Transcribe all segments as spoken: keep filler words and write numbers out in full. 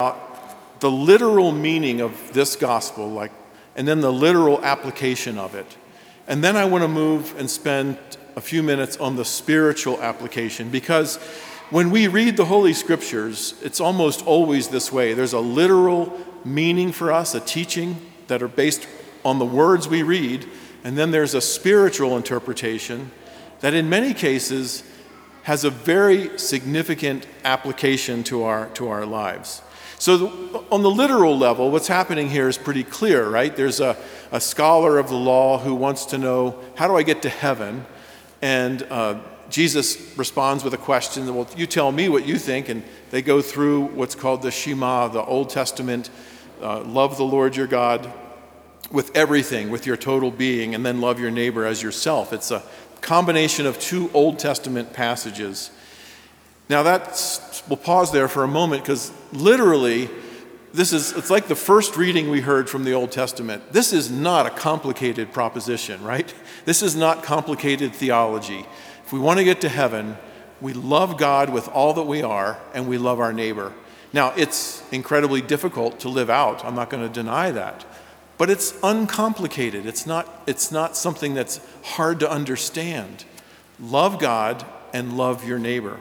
the literal meaning of this gospel, like, and then the literal application of it. And then I want to move and spend a few minutes on the spiritual application, because when we read the Holy Scriptures, it's almost always this way. There's a literal meaning for us, a teaching that are based on the words we read, and then there's a spiritual interpretation that in many cases has a very significant application to our to our lives. So the, on the literal level, what's happening here is pretty clear, right? There's a, a scholar of the law who wants to know, how do I get to heaven? And uh, Jesus responds with a question, well, you tell me what you think, and they go through what's called the Shema, the Old Testament, uh, love the Lord your God with everything, with your total being, and then love your neighbor as yourself. It's a combination of two Old Testament passages. Now that's, we'll pause there for a moment, because literally, this is, it's like the first reading we heard from the Old Testament. This is not a complicated proposition, right? This is not complicated theology. If we want to get to heaven, we love God with all that we are, and we love our neighbor. Now, it's incredibly difficult to live out. I'm not going to deny that. But it's uncomplicated. It's not, it's not something that's hard to understand. Love God and love your neighbor.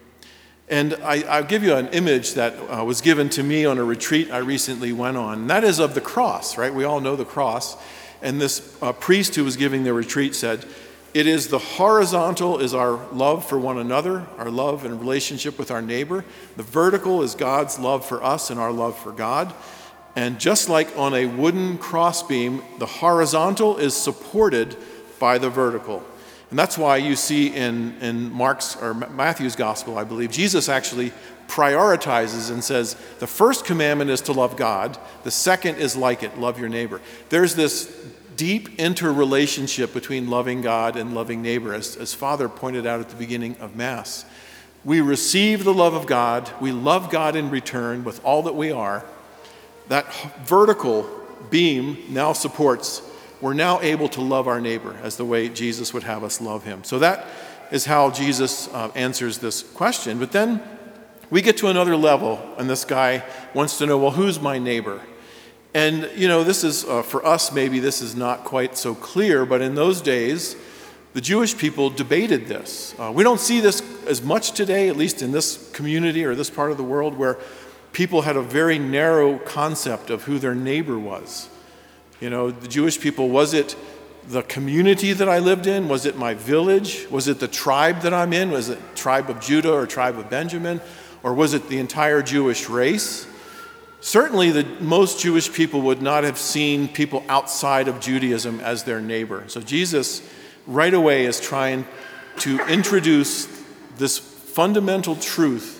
And I, I'll give you an image that uh, was given to me on a retreat I recently went on. And that is of the cross, right? We all know the cross. And this uh, priest who was giving the retreat said, it is the horizontal is our love for one another, our love and relationship with our neighbor. The vertical is God's love for us and our love for God. And just like on a wooden crossbeam, the horizontal is supported by the vertical. And that's why you see in, in Mark's or Matthew's gospel, I believe, Jesus actually prioritizes and says, the first commandment is to love God. The second is like it, love your neighbor. There's this deep interrelationship between loving God and loving neighbor, as, as Father pointed out at the beginning of Mass. We receive the love of God. We love God in return with all that we are. That vertical beam now supports, we're now able to love our neighbor as the way Jesus would have us love him. So that is how Jesus uh, answers this question. But then we get to another level, and this guy wants to know, well, who's my neighbor? And, you know, this is, uh, for us, maybe this is not quite so clear, but in those days, the Jewish people debated this. Uh, we don't see this as much today, at least in this community or this part of the world, where people had a very narrow concept of who their neighbor was. You know, the Jewish people, was it the community that I lived in? Was it my village? Was it the tribe that I'm in? Was it tribe of Judah or tribe of Benjamin? Or was it the entire Jewish race? Certainly, the most Jewish people would not have seen people outside of Judaism as their neighbor. So Jesus, right away, is trying to introduce this fundamental truth: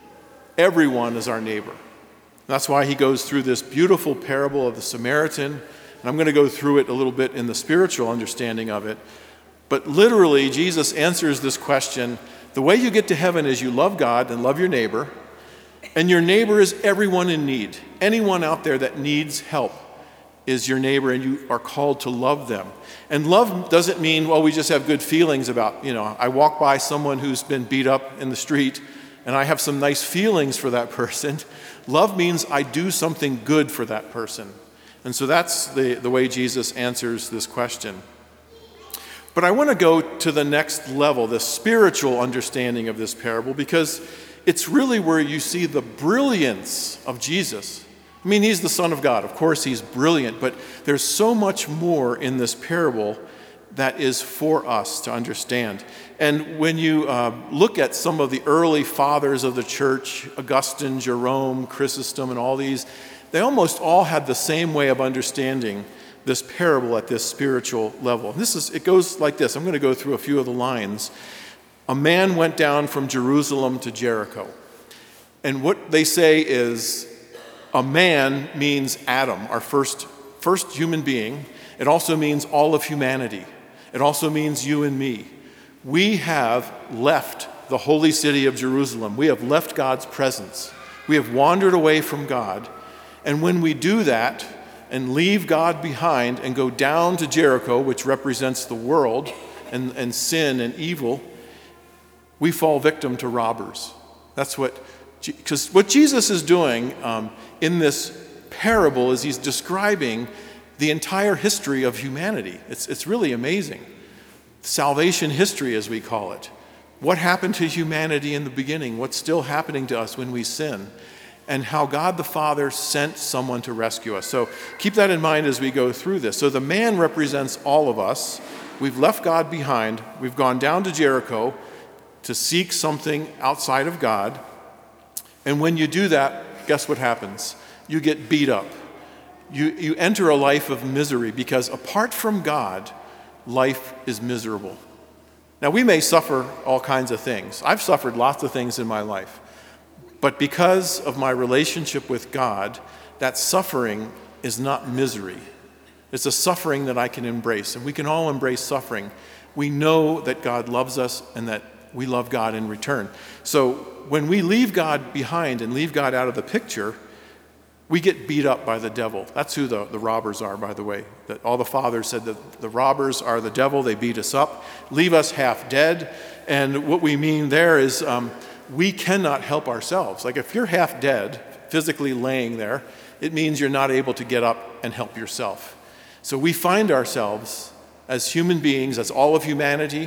everyone is our neighbor. That's why he goes through this beautiful parable of the Samaritan. And I'm going to go through it a little bit in the spiritual understanding of it. But literally, Jesus answers this question. The way you get to heaven is you love God and love your neighbor. And your neighbor is everyone in need. Anyone out there that needs help is your neighbor, and you are called to love them. And love doesn't mean, well, we just have good feelings about, you know, I walk by someone who's been beat up in the street, and I have some nice feelings for that person. Love means I do something good for that person. And so that's the, the way Jesus answers this question. But I want to go to the next level, the spiritual understanding of this parable, because it's really where you see the brilliance of Jesus. I mean, he's the Son of God. Of course, he's brilliant, but there's so much more in this parable that is for us to understand. And when you uh, look at some of the early fathers of the church, Augustine, Jerome, Chrysostom, and all these, they almost all had the same way of understanding this parable at this spiritual level. This is, it goes like this. I'm going to go through a few of the lines. A man went down from Jerusalem to Jericho. And what they say is, a man means Adam, our first, first human being. It also means all of humanity. It also means you and me. We have left the holy city of Jerusalem. We have left God's presence. We have wandered away from God. And when we do that and leave God behind and go down to Jericho, which represents the world and, and sin and evil, we fall victim to robbers. That's what Because what Jesus is doing um, in this parable is he's describing the entire history of humanity. It's, it's really amazing. Salvation history, as we call it. What happened to humanity in the beginning? What's still happening to us when we sin? And how God the Father sent someone to rescue us. So keep that in mind as we go through this. So the man represents all of us. We've left God behind. We've gone down to Jericho to seek something outside of God. And when you do that, guess what happens? You get beat up. You, you enter a life of misery because apart from God, life is miserable. Now, we may suffer all kinds of things. I've suffered lots of things in my life. But because of my relationship with God, that suffering is not misery. It's a suffering that I can embrace, and we can all embrace suffering. We know that God loves us and that we love God in return. So when we leave God behind and leave God out of the picture, we get beat up by the devil. That's who the, the robbers are, by the way. That all the fathers said that the robbers are the devil. They beat us up, leave us half dead. And what we mean there is um, we cannot help ourselves. Like if you're half dead, physically laying there, it means you're not able to get up and help yourself. So we find ourselves as human beings, as all of humanity,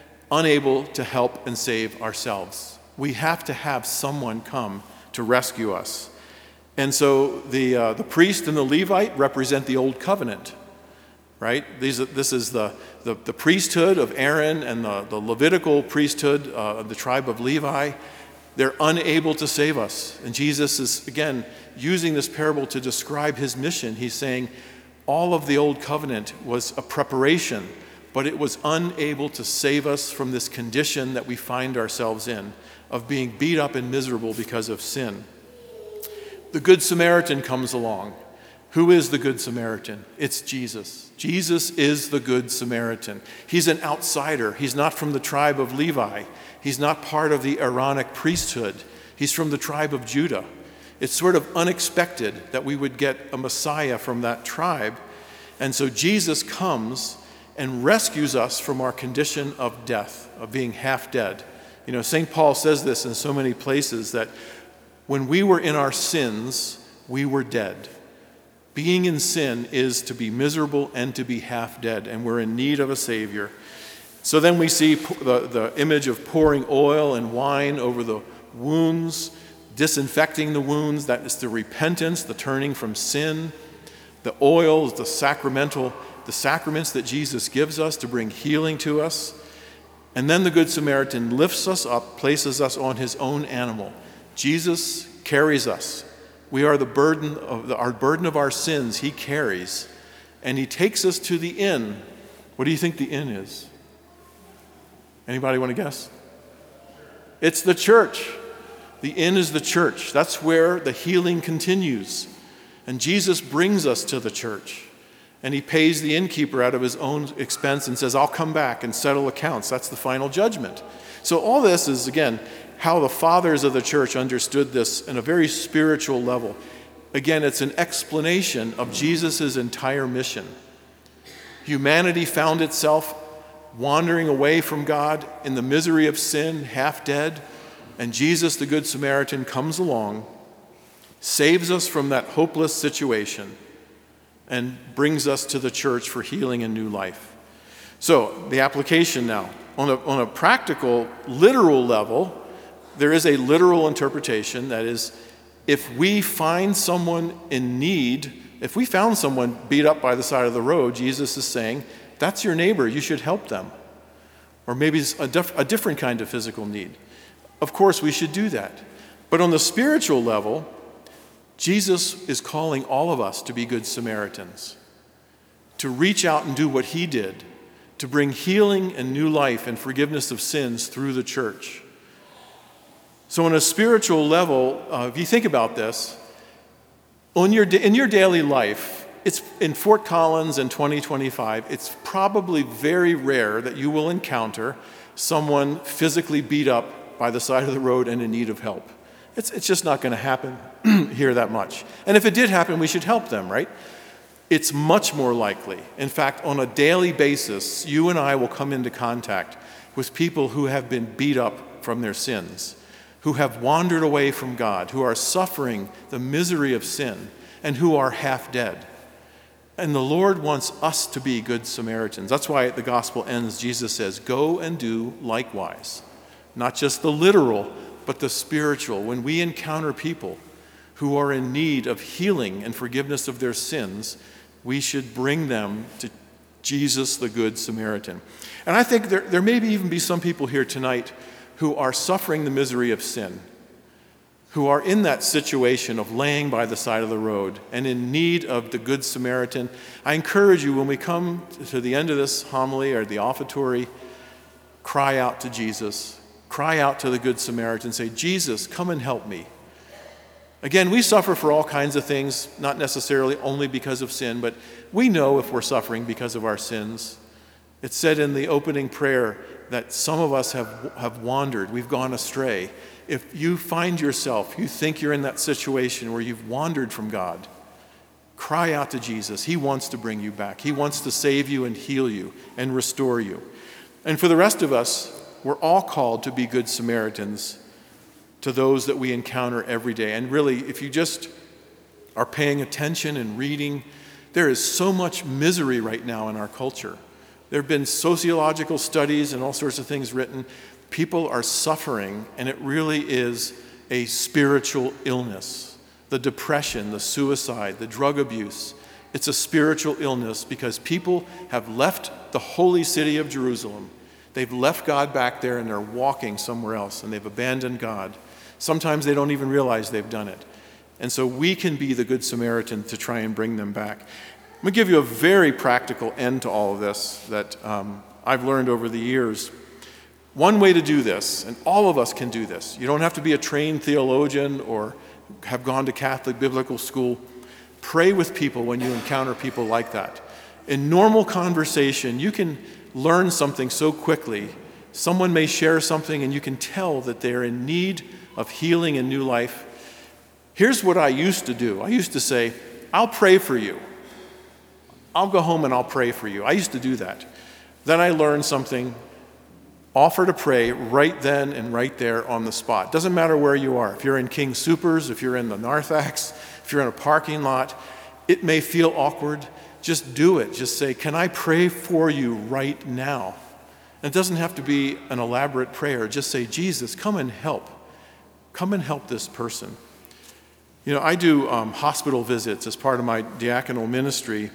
unable to help and save ourselves. We have to have someone come to rescue us. And so the uh, the priest and the Levite represent the old covenant, right? These are, this is the, the, the priesthood of Aaron and the, the Levitical priesthood uh, of the tribe of Levi. They're unable to save us. And Jesus is, again, using this parable to describe his mission. He's saying all of the old covenant was a preparation, but it was unable to save us from this condition that we find ourselves in, of being beat up and miserable because of sin. The Good Samaritan comes along. Who is the Good Samaritan? It's Jesus. Jesus is the Good Samaritan. He's an outsider. He's not from the tribe of Levi. He's not part of the Aaronic priesthood. He's from the tribe of Judah. It's sort of unexpected that we would get a Messiah from that tribe. And so Jesus comes and rescues us from our condition of death, of being half dead. You know, Saint Paul says this in so many places, that when we were in our sins, we were dead. Being in sin is to be miserable and to be half dead, and we're in need of a Savior. So then we see the, the image of pouring oil and wine over the wounds, disinfecting the wounds. That is the repentance, the turning from sin. The oil is the sacramental, the sacraments that Jesus gives us to bring healing to us. And then the Good Samaritan lifts us up, places us on his own animal. Jesus carries us. We are the burden of the, our burden of our sins he carries, and he takes us to the inn. What do you think the inn is? Anybody want to guess? It's the church. The inn is the church. That's where the healing continues. And Jesus brings us to the church, and he pays the innkeeper out of his own expense and says, I'll come back and settle accounts. That's the final judgment. So all this is, again, how the fathers of the church understood this in a very spiritual level. Again, it's an explanation of Jesus' entire mission. Humanity found itself wandering away from God in the misery of sin, half dead, and Jesus, the Good Samaritan, comes along, saves us from that hopeless situation, and brings us to the church for healing and new life. So, the application now. On a, on a practical, literal level, there is a literal interpretation. That is, if we find someone in need, if we found someone beat up by the side of the road, Jesus is saying, that's your neighbor, you should help them. Or maybe it's a, diff- a different kind of physical need. Of course, we should do that. But on the spiritual level, Jesus is calling all of us to be good Samaritans, to reach out and do what he did, to bring healing and new life and forgiveness of sins through the church. So on a spiritual level, uh, if you think about this, on your in your daily life, it's in Fort Collins in twenty twenty-five, it's probably very rare that you will encounter someone physically beat up by the side of the road and in need of help. It's, it's just not going to happen here that much. And if it did happen, we should help them, right? It's much more likely. In fact, on a daily basis, you and I will come into contact with people who have been beat up from their sins, who have wandered away from God, who are suffering the misery of sin, and who are half dead. And the Lord wants us to be good Samaritans. That's why the gospel ends, Jesus says, go and do likewise. Not just the literal, but the spiritual. When we encounter people who are in need of healing and forgiveness of their sins, we should bring them to Jesus, the Good Samaritan. And I think there, there may even be some people here tonight who are suffering the misery of sin, who are in that situation of laying by the side of the road and in need of the Good Samaritan. I encourage you, when we come to the end of this homily or the offertory, cry out to Jesus. Cry out to the Good Samaritan. Say, Jesus, come and help me. Again, we suffer for all kinds of things, not necessarily only because of sin, but we know if we're suffering because of our sins. It's said in the opening prayer that some of us have, have wandered, we've gone astray. If you find yourself, you think you're in that situation where you've wandered from God, cry out to Jesus. He wants to bring you back. He wants to save you and heal you and restore you. And for the rest of us, we're all called to be good Samaritans to those that we encounter every day. And really, if you just are paying attention and reading, there is so much misery right now in our culture. There have been sociological studies and all sorts of things written. People are suffering, and it really is a spiritual illness. The depression, the suicide, the drug abuse, it's a spiritual illness because people have left the holy city of Jerusalem. They've left God back there and they're walking somewhere else, and they've abandoned God. Sometimes they don't even realize they've done it. And so we can be the Good Samaritan to try and bring them back. I'm going to give you a very practical end to all of this that um, I've learned over the years. One way to do this, and all of us can do this, you don't have to be a trained theologian or have gone to Catholic biblical school. Pray with people when you encounter people like that. In normal conversation, you can learn something so quickly. Someone may share something and you can tell that they're in need of healing and new life. Here's what I used to do. I used to say, I'll pray for you. I'll go home and I'll pray for you. I used to do that. Then I learned something. Offer to pray right then and right there on the spot. Doesn't matter where you are. If you're in King Soopers, if you're in the Narthex, if you're in a parking lot, it may feel awkward. Just do it. Just say, can I pray for you right now? And it doesn't have to be an elaborate prayer. Just say, Jesus, come and help. Come and help this person. You know, I do um, hospital visits as part of my diaconal ministry,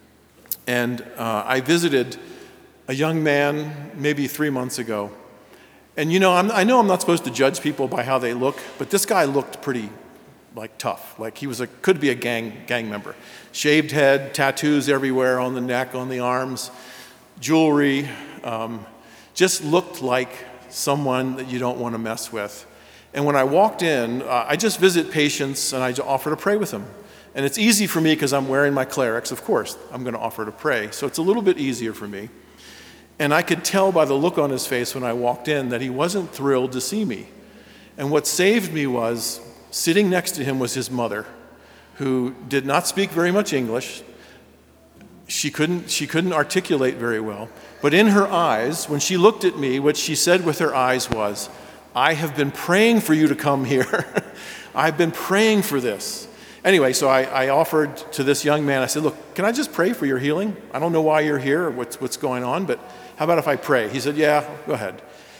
and uh, I visited a young man maybe three months ago. And you know, I'm, I know I'm not supposed to judge people by how they look, but this guy looked pretty, like, tough. Like he was a, could be a gang gang member. Shaved head, tattoos everywhere on the neck, on the arms, jewelry. Um, just looked like someone that you don't want to mess with. And when I walked in, uh, I just visit patients and I offer to pray with them. And it's easy for me because I'm wearing my clerics, of course. I'm going to offer to pray. So it's a little bit easier for me. And I could tell by the look on his face when I walked in that he wasn't thrilled to see me. And what saved me was sitting next to him was his mother, who did not speak very much English. She couldn't, she couldn't articulate very well. But in her eyes, when she looked at me, what she said with her eyes was, I have been praying for you to come here. I've been praying for this. Anyway, so I, I offered to this young man, I said, look, can I just pray for your healing? I don't know why you're here or what's, what's going on, but how about if I pray? He said, yeah, go ahead.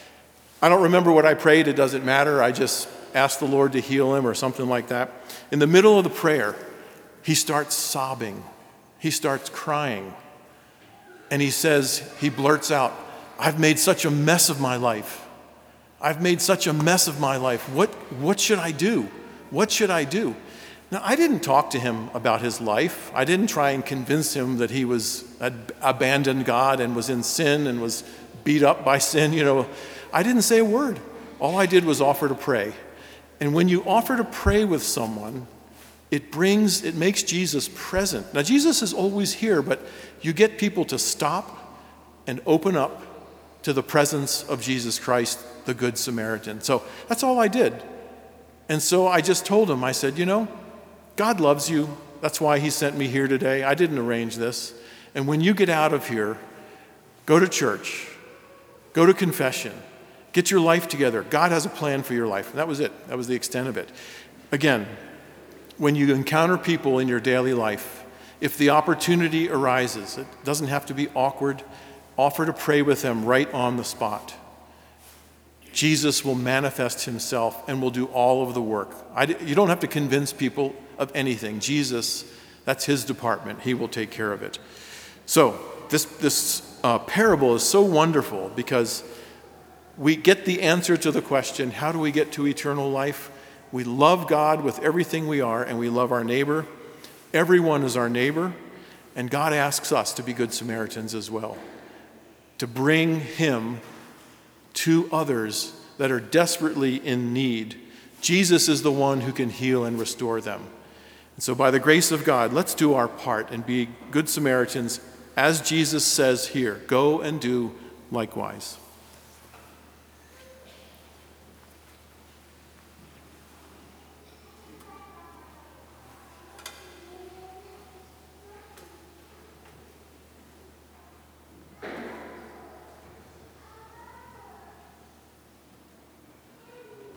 I don't remember what I prayed. It doesn't matter. I just asked the Lord to heal him or something like that. In the middle of the prayer, he starts sobbing. He starts crying. And he says, he blurts out, I've made such a mess of my life. I've made such a mess of my life. What, what should I do? What should I do? Now, I didn't talk to him about his life. I didn't try and convince him that he was had abandoned God and was in sin and was beat up by sin. You know, I didn't say a word. All I did was offer to pray. And when you offer to pray with someone, it brings, it makes Jesus present. Now, Jesus is always here, but you get people to stop and open up to the presence of Jesus Christ, the Good Samaritan. So that's all I did. And so I just told him, I said, you know, God loves you. That's why he sent me here today. I didn't arrange this. And when you get out of here, go to church, go to confession, Get your life together. God has a plan for your life. And that was it. That was the extent of it. Again, when you encounter people in your daily life, if the opportunity arises, it doesn't have to be awkward, offer to pray with them right on the spot. Jesus will manifest himself and will do all of the work. I, you don't have to convince people of anything. Jesus, that's his department. He will take care of it. So this, this uh, parable is so wonderful because we get the answer to the question, how do we get to eternal life? We love God with everything we are, and we love our neighbor. Everyone is our neighbor, and God asks us to be good Samaritans as well, to bring him to others that are desperately in need. Jesus is the one who can heal and restore them. And so by the grace of God, let's do our part and be good Samaritans, as Jesus says here, go and do likewise.